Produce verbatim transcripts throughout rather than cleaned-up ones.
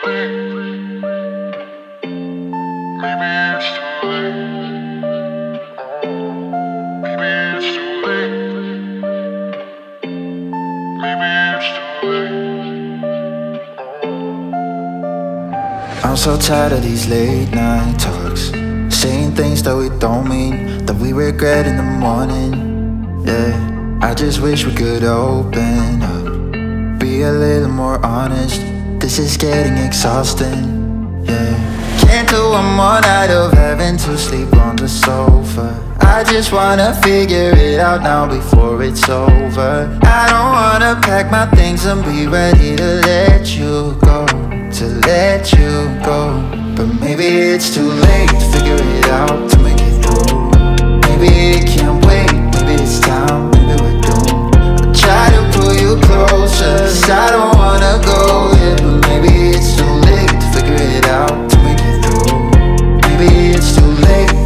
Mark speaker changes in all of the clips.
Speaker 1: I'm so tired of these late night talks, saying things that we don't mean, that we regret in the morning. Yeah, I just wish we could open up, be a little more honest. This is getting exhausting. Yeah, can't do one more night of having to sleep on the sofa. I just wanna figure it out now before it's over. I don't wanna pack my things and be ready to let you go, to let you go. But maybe it's too late to figure it out, to make it through. Maybe it can't wait, maybe it's time, maybe we're doomed. I try to pull you closer, 'cause I don't wanna go yet. But maybe it's too late to figure it out, to make it through. Maybe it's too late,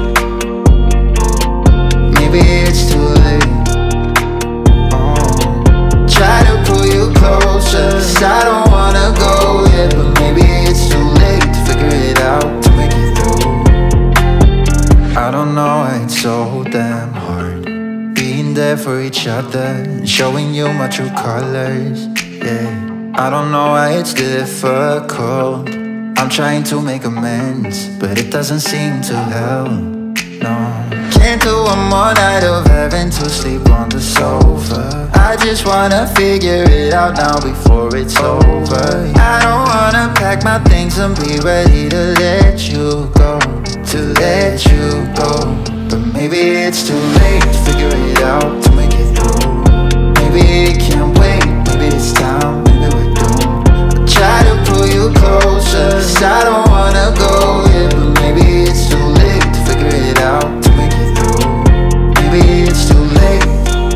Speaker 1: maybe it's too late. Oh, try to pull you closer, 'cause I don't wanna go yet. But maybe it's too late to figure it out, to make it through. I don't know why it's so damn hard being there for each other and showing you my true colors. Yeah, I don't know why it's difficult. I'm trying to make amends, but it doesn't seem to help. No, can't do one more night of having to sleep on the sofa. I just wanna figure it out now before it's over. I don't wanna pack my things and be ready to let you go, to let you go. But maybe it's too late to figure it out, to make it through. Maybe it can't wait, maybe it's time, maybe we're doomed. I try to pull you closer, 'cause I don't wanna go yet. But maybe it's too late to figure it out, to make it through. Maybe it's too late,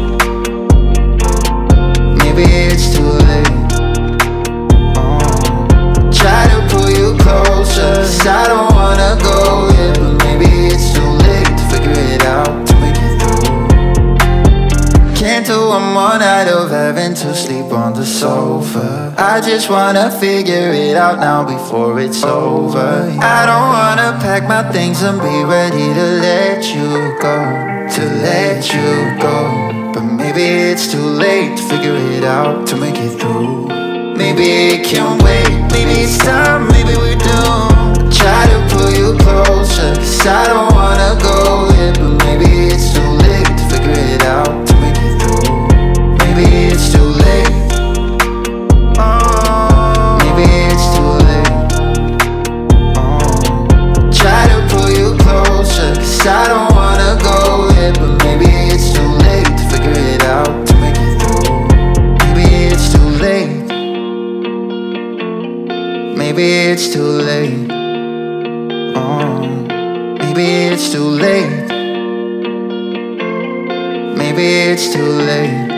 Speaker 1: maybe it's too late. Oh, try to pull you closer, 'cause I don't wanna go yet. But maybe it's too late to figure it out, to make it through. Can't do one more night of having to sleep on the sofa. I just wanna figure it out now before it's over. I don't wanna pack my things and be ready to let you go, to let you go. But maybe it's too late to figure it out, to make it through. Maybe it can't wait, maybe it's time, maybe we're doomed. Try to pull you closer, 'cause I don't wanna go yet. But maybe it's too late to figure it out, to make it through. Maybe it's too late. Oh, maybe it's too late. Oh, try to pull you closer, 'cause I don't wanna go yet. But maybe it's too late to figure it out, to make it through. Maybe it's too late, maybe it's too late. Oh, maybe it's too late, maybe it's too late.